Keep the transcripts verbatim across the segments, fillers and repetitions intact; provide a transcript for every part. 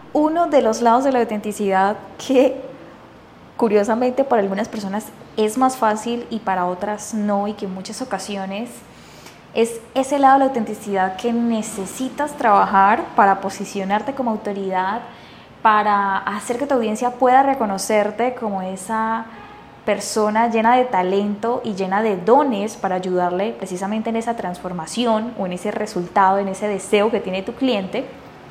Uno de los lados de la autenticidad que curiosamente para algunas personas es más fácil y para otras no, y que en muchas ocasiones es ese lado de la autenticidad que necesitas trabajar para posicionarte como autoridad, para hacer que tu audiencia pueda reconocerte como esa persona llena de talento y llena de dones para ayudarle precisamente en esa transformación o en ese resultado, en ese deseo que tiene tu cliente,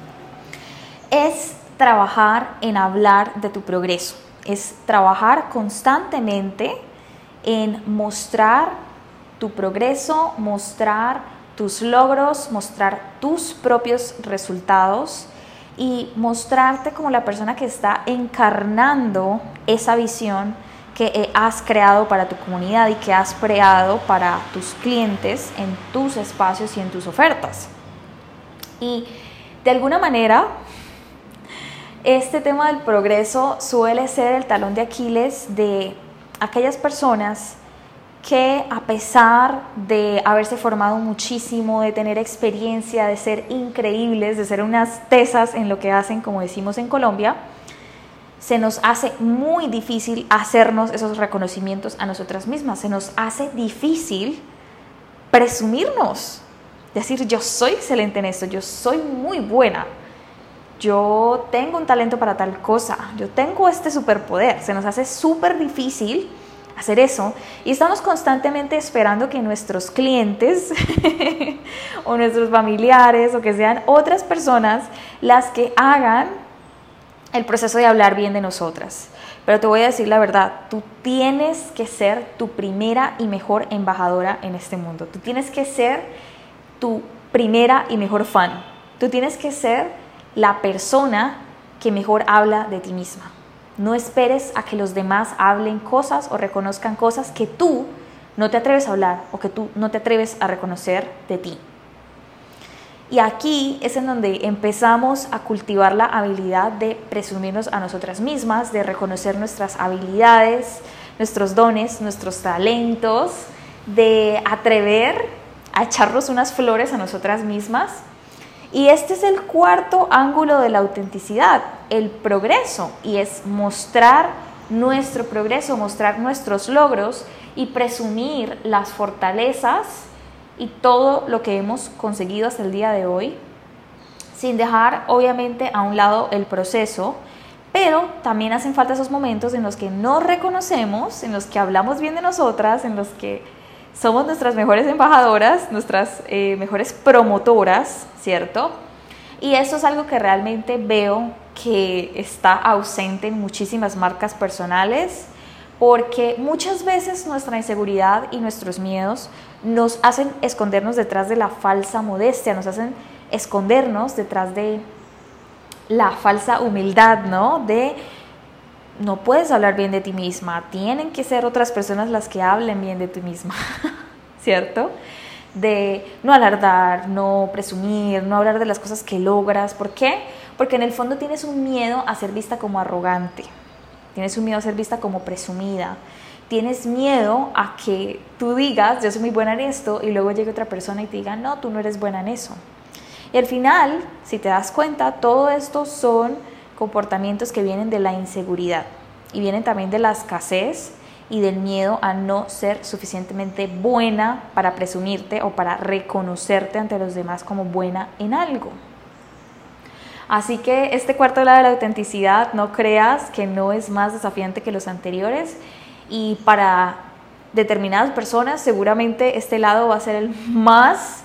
es trabajar en hablar de tu progreso, es trabajar constantemente en mostrar tu progreso, mostrar tus logros, mostrar tus propios resultados y mostrarte como la persona que está encarnando esa visión que has creado para tu comunidad y que has creado para tus clientes en tus espacios y en tus ofertas. Y de alguna manera, este tema del progreso suele ser el talón de Aquiles de aquellas personas que, a pesar de haberse formado muchísimo, de tener experiencia, de ser increíbles, de ser unas tesas en lo que hacen, como decimos en Colombia, se nos hace muy difícil hacernos esos reconocimientos a nosotras mismas. Se nos hace difícil presumirnos, decir yo soy excelente en esto, yo soy muy buena, yo tengo un talento para tal cosa, yo tengo este superpoder. Se nos hace súper difícil hacer eso y estamos constantemente esperando que nuestros clientes o nuestros familiares o que sean otras personas las que hagan el proceso de hablar bien de nosotras. Pero te voy a decir la verdad, tú tienes que ser tu primera y mejor embajadora en este mundo. Tú tienes que ser tu primera y mejor fan. Tú tienes que ser la persona que mejor habla de ti misma. No esperes a que los demás hablen cosas o reconozcan cosas que tú no te atreves a hablar o que tú no te atreves a reconocer de ti. Y aquí es en donde empezamos a cultivar la habilidad de presumirnos a nosotras mismas, de reconocer nuestras habilidades, nuestros dones, nuestros talentos, de atrever a echarnos unas flores a nosotras mismas. Y este es el cuarto ángulo de la autenticidad, el progreso, y es mostrar nuestro progreso, mostrar nuestros logros y presumir las fortalezas y todo lo que hemos conseguido hasta el día de hoy, sin dejar obviamente a un lado el proceso, pero también hacen falta esos momentos en los que nos reconocemos, en los que hablamos bien de nosotras, en los que somos nuestras mejores embajadoras, nuestras eh, mejores promotoras, ¿cierto? Y eso es algo que realmente veo que está ausente en muchísimas marcas personales, porque muchas veces nuestra inseguridad y nuestros miedos nos hacen escondernos detrás de la falsa modestia, nos hacen escondernos detrás de la falsa humildad, ¿no? De no puedes hablar bien de ti misma, tienen que ser otras personas las que hablen bien de ti misma, ¿cierto? De no alardar, no presumir, no hablar de las cosas que logras. ¿Por qué? Porque en el fondo tienes un miedo a ser vista como arrogante, tienes un miedo a ser vista como presumida, tienes miedo a que tú digas yo soy muy buena en esto y luego llegue otra persona y te diga no, tú no eres buena en eso. Y al final, si te das cuenta, todo esto son comportamientos que vienen de la inseguridad y vienen también de la escasez y del miedo a no ser suficientemente buena para presumirte o para reconocerte ante los demás como buena en algo. Así que este cuarto lado de la autenticidad, no creas que no es más desafiante que los anteriores, y para determinadas personas seguramente este lado va a ser el más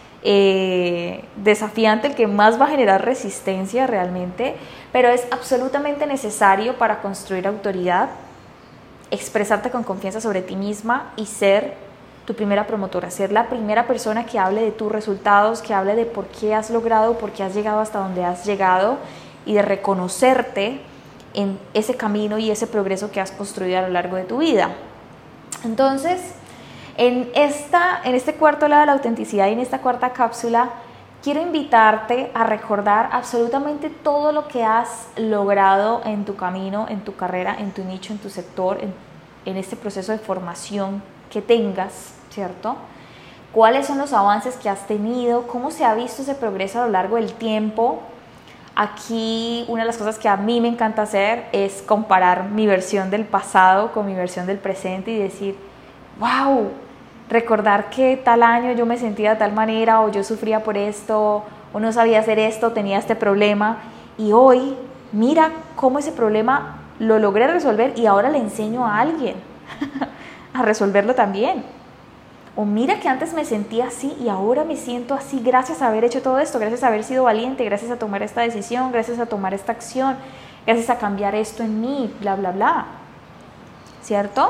eh, desafiante, el que más va a generar resistencia realmente, pero es absolutamente necesario para construir autoridad, expresarte con confianza sobre ti misma y ser tu primera promotora, ser la primera persona que hable de tus resultados, que hable de por qué has logrado, por qué has llegado hasta donde has llegado, y de reconocerte en ese camino y ese progreso que has construido a lo largo de tu vida. Entonces, en, esta, en este cuarto lado de la autenticidad y en esta cuarta cápsula, quiero invitarte a recordar absolutamente todo lo que has logrado en tu camino, en tu carrera, en tu nicho, en tu sector, en, en este proceso de formación que tengas, ¿cierto? ¿Cuáles son los avances que has tenido? ¿Cómo se ha visto ese progreso a lo largo del tiempo? Aquí una de las cosas que a mí me encanta hacer es comparar mi versión del pasado con mi versión del presente y decir, wow, recordar que tal año yo me sentía de tal manera o yo sufría por esto o no sabía hacer esto, tenía este problema y hoy mira cómo ese problema lo logré resolver y ahora le enseño a alguien a resolverlo también. O mira que antes me sentía así y ahora me siento así gracias a haber hecho todo esto, gracias a haber sido valiente, gracias a tomar esta decisión, gracias a tomar esta acción, gracias a cambiar esto en mí, bla, bla, bla. ¿Cierto?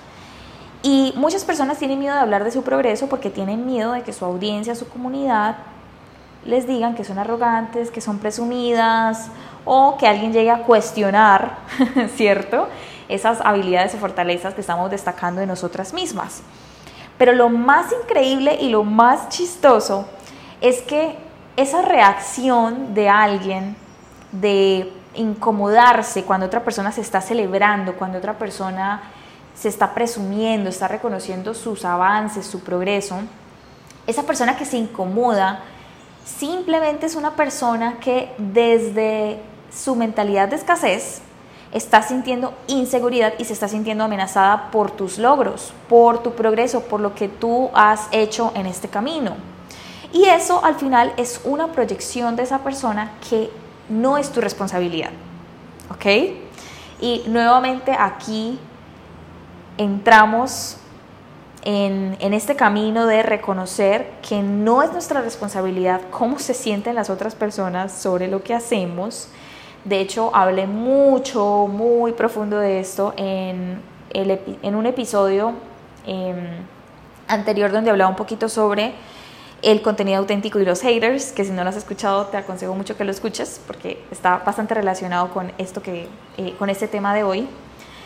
Y muchas personas tienen miedo de hablar de su progreso porque tienen miedo de que su audiencia, su comunidad, les digan que son arrogantes, que son presumidas o que alguien llegue a cuestionar, ¿cierto? Esas habilidades o fortalezas que estamos destacando de nosotras mismas. Pero lo más increíble y lo más chistoso es que esa reacción de alguien de incomodarse cuando otra persona se está celebrando, cuando otra persona se está presumiendo, está reconociendo sus avances, su progreso, esa persona que se incomoda simplemente es una persona que desde su mentalidad de escasez está sintiendo inseguridad y se está sintiendo amenazada por tus logros, por tu progreso, por lo que tú has hecho en este camino. Y eso al final es una proyección de esa persona que no es tu responsabilidad, ¿ok? Y nuevamente aquí entramos en, en este camino de reconocer que no es nuestra responsabilidad cómo se sienten las otras personas sobre lo que hacemos. De hecho, hablé mucho, muy profundo de esto en, el, en un episodio eh, anterior donde hablaba un poquito sobre el contenido auténtico y los haters, que si no lo has escuchado te aconsejo mucho que lo escuches porque está bastante relacionado con esto que, eh, con este tema de hoy.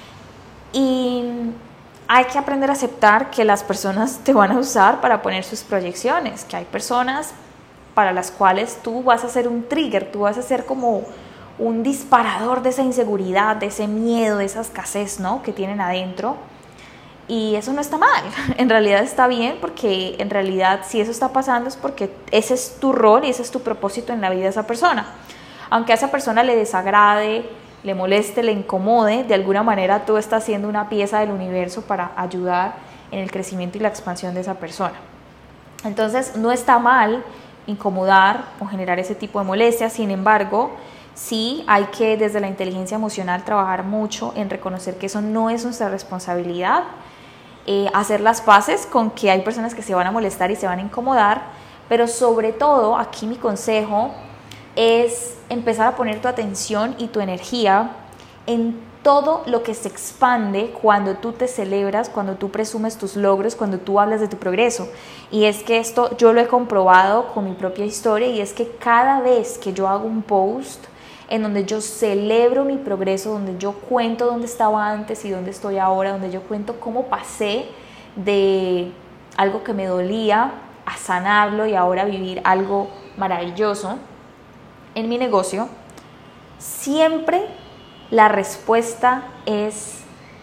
Y hay que aprender a aceptar que las personas te van a usar para poner sus proyecciones, que hay personas para las cuales tú vas a ser un trigger, tú vas a ser como un disparador de esa inseguridad, de ese miedo, de esa escasez, ¿no?, que tienen adentro. Y eso no está mal, en realidad está bien, porque en realidad si eso está pasando es porque ese es tu rol y ese es tu propósito en la vida de esa persona. Aunque a esa persona le desagrade, le moleste, le incomode, de alguna manera tú estás siendo una pieza del universo para ayudar en el crecimiento y la expansión de esa persona. Entonces no está mal incomodar o generar ese tipo de molestias, sin embargo, sí hay que desde la inteligencia emocional trabajar mucho en reconocer que eso no es nuestra responsabilidad, eh, hacer las paces con que hay personas que se van a molestar y se van a incomodar, pero sobre todo aquí mi consejo es empezar a poner tu atención y tu energía en todo lo que se expande cuando tú te celebras, cuando tú presumes tus logros, cuando tú hablas de tu progreso. Y es que esto yo lo he comprobado con mi propia historia, y es que cada vez que yo hago un post en donde yo celebro mi progreso, donde yo cuento dónde estaba antes y dónde estoy ahora, donde yo cuento cómo pasé de algo que me dolía a sanarlo y ahora vivir algo maravilloso en mi negocio, siempre la respuesta es,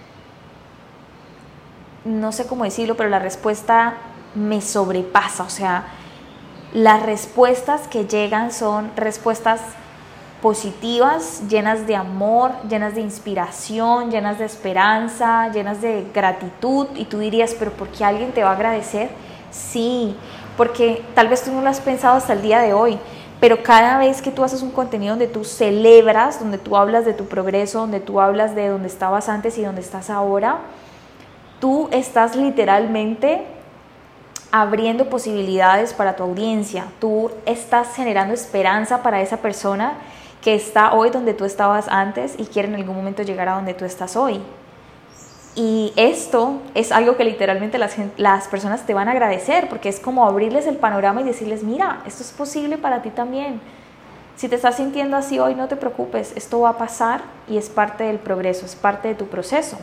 no sé cómo decirlo, pero la respuesta me sobrepasa. O sea, las respuestas que llegan son respuestas positivas, llenas de amor, llenas de inspiración, llenas de esperanza, llenas de gratitud. Y tú dirías, ¿pero por qué alguien te va a agradecer? Sí, porque tal vez tú no lo has pensado hasta el día de hoy, pero cada vez que tú haces un contenido donde tú celebras, donde tú hablas de tu progreso, donde tú hablas de donde estabas antes y donde estás ahora, tú estás literalmente abriendo posibilidades para tu audiencia. Tú estás generando esperanza para esa persona que está hoy donde tú estabas antes y quiere en algún momento llegar a donde tú estás hoy. Y esto es algo que literalmente las, las personas te van a agradecer, porque es como abrirles el panorama y decirles, mira, esto es posible para ti también. Si te estás sintiendo así hoy, no te preocupes, esto va a pasar y es parte del progreso, es parte de tu proceso.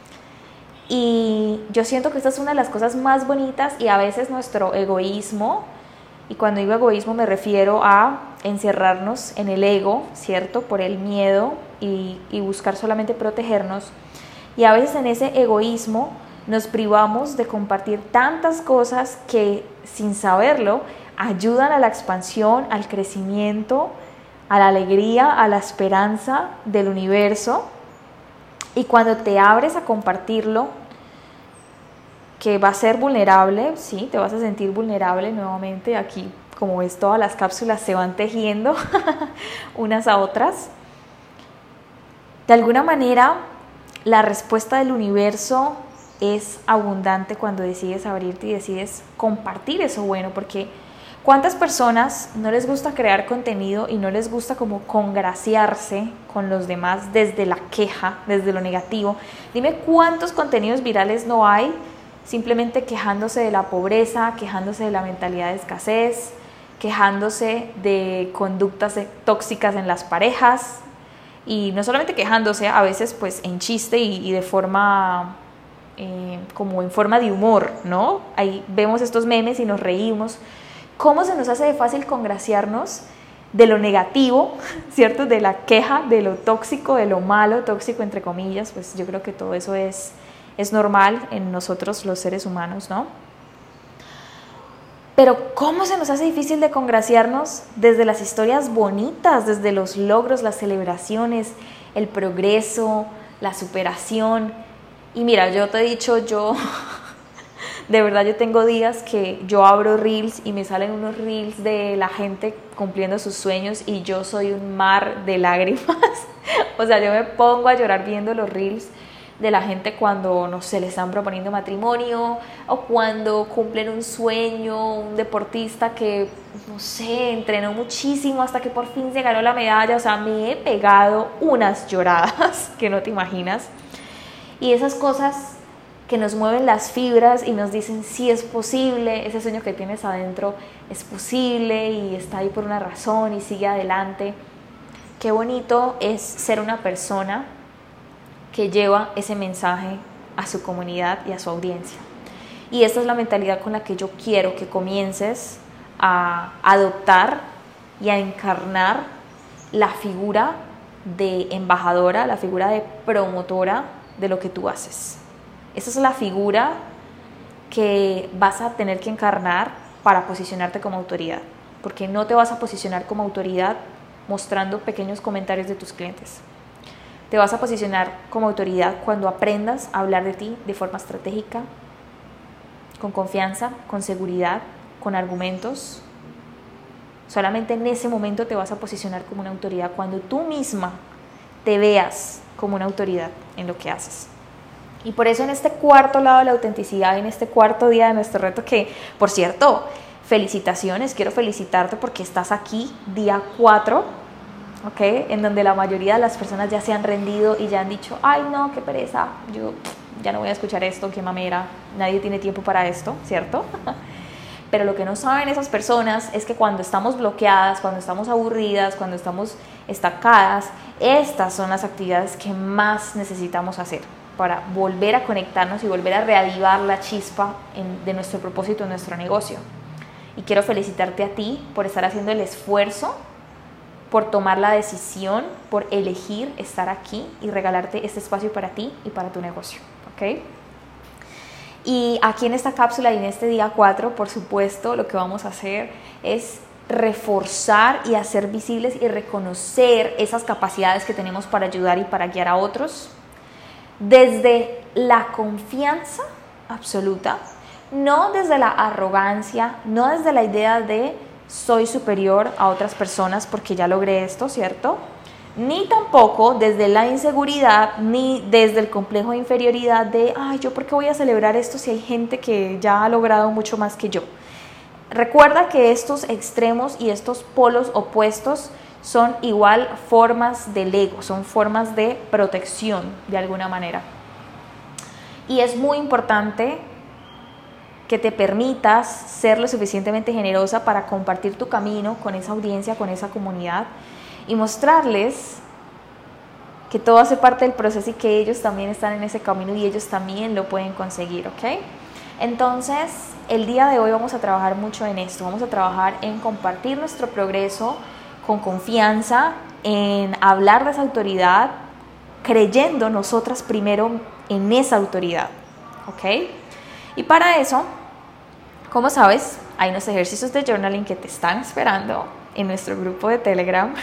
Y yo siento que esta es una de las cosas más bonitas, y a veces nuestro egoísmo, y cuando digo egoísmo me refiero a encerrarnos en el ego, ¿cierto? Por el miedo y, y buscar solamente protegernos. Y a veces en ese egoísmo nos privamos de compartir tantas cosas que sin saberlo ayudan a la expansión, al crecimiento, a la alegría, a la esperanza del universo. Y cuando te abres a compartirlo, que va a ser vulnerable, sí, te vas a sentir vulnerable nuevamente. Aquí, como ves, todas las cápsulas se van tejiendo unas a otras. De alguna manera, la respuesta del universo es abundante cuando decides abrirte y decides compartir eso bueno, porque ¿cuántas personas no les gusta crear contenido y no les gusta como congraciarse con los demás desde la queja, desde lo negativo? Dime cuántos contenidos virales no hay simplemente quejándose de la pobreza, quejándose de la mentalidad de escasez, quejándose de conductas tóxicas en las parejas, y no solamente quejándose, a veces pues en chiste y, y de forma, eh, como en forma de humor, ¿no? Ahí vemos estos memes y nos reímos. ¿Cómo se nos hace de fácil congraciarnos de lo negativo, ¿cierto? De la queja, de lo tóxico, de lo malo, tóxico entre comillas? Pues yo creo que todo eso es, es normal en nosotros los seres humanos, ¿no? Pero ¿cómo se nos hace difícil de congraciarnos desde las historias bonitas, desde los logros, las celebraciones, el progreso, la superación? Y mira, yo te he dicho, yo... De verdad yo tengo días que yo abro reels y me salen unos reels de la gente cumpliendo sus sueños y yo soy un mar de lágrimas. O sea, yo me pongo a llorar viendo los reels de la gente cuando, no sé, le están proponiendo matrimonio o cuando cumplen un sueño, un deportista que, no sé, entrenó muchísimo hasta que por fin se ganó la medalla. O sea, me he pegado unas lloradas que no te imaginas. Y esas cosas que nos mueven las fibras y nos dicen sí es posible, ese sueño que tienes adentro es posible y está ahí por una razón y sigue adelante. Qué bonito es ser una persona que lleva ese mensaje a su comunidad y a su audiencia. Y esta es la mentalidad con la que yo quiero que comiences a adoptar y a encarnar la figura de embajadora, la figura de promotora de lo que tú haces. Esa es la figura que vas a tener que encarnar para posicionarte como autoridad, porque no te vas a posicionar como autoridad mostrando pequeños comentarios de tus clientes. Te vas a posicionar como autoridad cuando aprendas a hablar de ti de forma estratégica, con confianza, con seguridad, con argumentos. Solamente en ese momento te vas a posicionar como una autoridad, cuando tú misma te veas como una autoridad en lo que haces. Y por eso en este cuarto lado de la autenticidad, en este cuarto día de nuestro reto, que por cierto, felicitaciones, quiero felicitarte porque estás aquí día cuatro, ¿ok? En donde la mayoría de las personas ya se han rendido y ya han dicho, ay no, qué pereza, yo ya no voy a escuchar esto, qué mamera, nadie tiene tiempo para esto, ¿cierto? Pero lo que no saben esas personas es que cuando estamos bloqueadas, cuando estamos aburridas, cuando estamos estancadas, estas son las actividades que más necesitamos hacer para volver a conectarnos y volver a reavivar la chispa en, de nuestro propósito en nuestro negocio. Y quiero felicitarte a ti por estar haciendo el esfuerzo, por tomar la decisión, por elegir estar aquí y regalarte este espacio para ti y para tu negocio, ¿ok? Y aquí en esta cápsula y en este día cuatro, por supuesto, lo que vamos a hacer es reforzar y hacer visibles y reconocer esas capacidades que tenemos para ayudar y para guiar a otros, desde la confianza absoluta, no desde la arrogancia, no desde la idea de soy superior a otras personas porque ya logré esto, ¿cierto? Ni tampoco desde la inseguridad, ni desde el complejo de inferioridad de, ay, ¿yo por qué voy a celebrar esto si hay gente que ya ha logrado mucho más que yo? Recuerda que estos extremos y estos polos opuestos son igual formas del ego, son formas de protección de alguna manera. Y es muy importante que te permitas ser lo suficientemente generosa para compartir tu camino con esa audiencia, con esa comunidad y mostrarles que todo hace parte del proceso y que ellos también están en ese camino y ellos también lo pueden conseguir, ¿ok? Entonces, el día de hoy vamos a trabajar mucho en esto, vamos a trabajar en compartir nuestro progreso con confianza, en hablar de esa autoridad, creyendo nosotras primero en esa autoridad, ¿ok? Y para eso, como sabes, hay unos ejercicios de journaling que te están esperando en nuestro grupo de Telegram,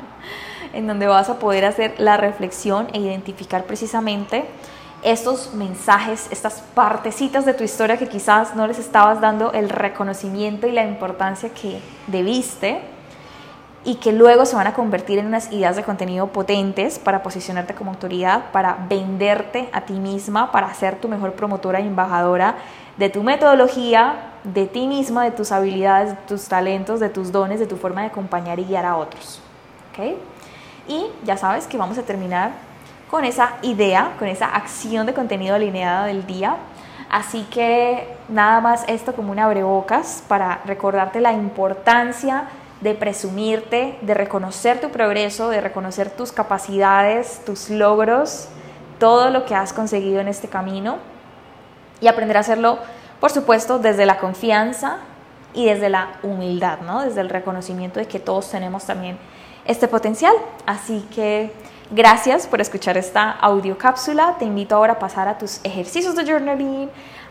en donde vas a poder hacer la reflexión e identificar precisamente estos mensajes, estas partecitas de tu historia que quizás no les estabas dando el reconocimiento y la importancia que debiste, y que luego se van a convertir en unas ideas de contenido potentes para posicionarte como autoridad, para venderte a ti misma, para ser tu mejor promotora y embajadora de tu metodología, de ti misma, de tus habilidades, de tus talentos, de tus dones, de tu forma de acompañar y guiar a otros. ¿Okay? Y ya sabes que vamos a terminar con esa idea, con esa acción de contenido alineada del día. Así que nada más esto como un abrebocas para recordarte la importancia de presumirte, de reconocer tu progreso, de reconocer tus capacidades, tus logros, todo lo que has conseguido en este camino, y aprender a hacerlo, por supuesto, desde la confianza y desde la humildad, ¿no? Desde el reconocimiento de que todos tenemos también este potencial. Así que gracias por escuchar esta audio cápsula. Te invito ahora a pasar a tus ejercicios de journaling,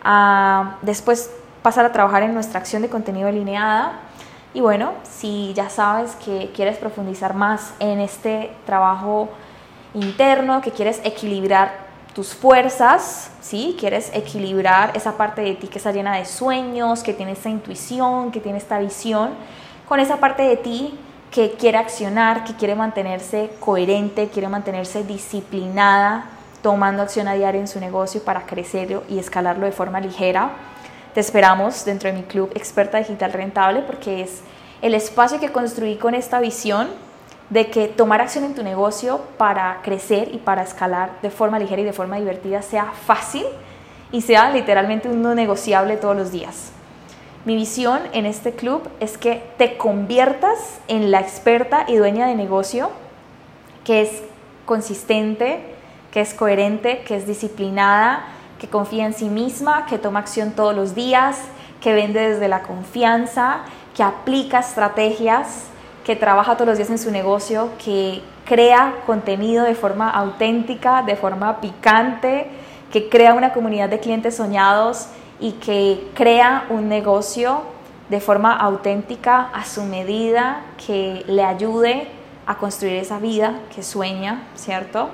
a después pasar a trabajar en nuestra acción de contenido alineada. Y bueno, si ya sabes que quieres profundizar más en este trabajo interno, que quieres equilibrar tus fuerzas, ¿sí? Quieres equilibrar esa parte de ti que está llena de sueños, que tiene esta intuición, que tiene esta visión, con esa parte de ti que quiere accionar, que quiere mantenerse coherente, quiere mantenerse disciplinada, tomando acción a diario en su negocio para crecerlo y escalarlo de forma ligera. Te esperamos dentro de mi club Experta Digital Rentable, porque es el espacio que construí con esta visión de que tomar acción en tu negocio para crecer y para escalar de forma ligera y de forma divertida sea fácil y sea literalmente un no negociable todos los días. Mi visión en este club es que te conviertas en la experta y dueña de negocio que es consistente, que es coherente, que es disciplinada, que confía en sí misma, que toma acción todos los días, que vende desde la confianza, que aplica estrategias, que trabaja todos los días en su negocio, que crea contenido de forma auténtica, de forma picante, que crea una comunidad de clientes soñados y que crea un negocio de forma auténtica, a su medida, que le ayude a construir esa vida que sueña, ¿cierto?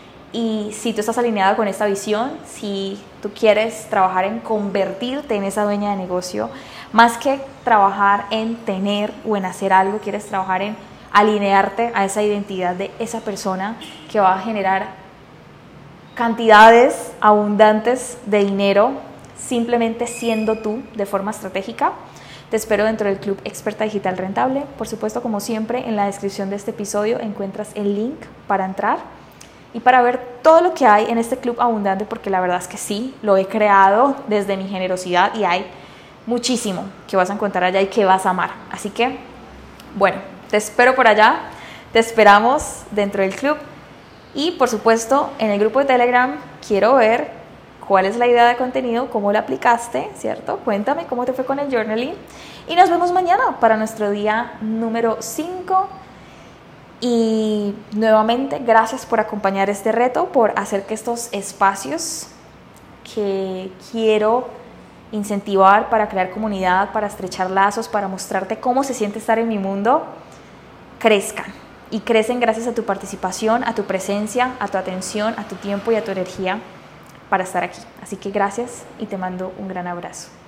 Y si tú estás alineada con esta visión, si tú quieres trabajar en convertirte en esa dueña de negocio, más que trabajar en tener o en hacer algo, quieres trabajar en alinearte a esa identidad de esa persona que va a generar cantidades abundantes de dinero simplemente siendo tú de forma estratégica. Te espero dentro del Club Experta Digital Rentable. Por supuesto, como siempre, en la descripción de este episodio encuentras el link para entrar y para ver todo lo que hay en este club abundante, porque la verdad es que sí, lo he creado desde mi generosidad y hay muchísimo que vas a encontrar allá y que vas a amar. Así que, bueno, te espero por allá, te esperamos dentro del club y, por supuesto, en el grupo de Telegram quiero ver cuál es la idea de contenido, cómo la aplicaste, ¿cierto? Cuéntame cómo te fue con el journaling y nos vemos mañana para nuestro día número cinco. Y nuevamente, gracias por acompañar este reto, por hacer que estos espacios que quiero incentivar para crear comunidad, para estrechar lazos, para mostrarte cómo se siente estar en mi mundo, crezcan. Y crecen gracias a tu participación, a tu presencia, a tu atención, a tu tiempo y a tu energía para estar aquí. Así que gracias y te mando un gran abrazo.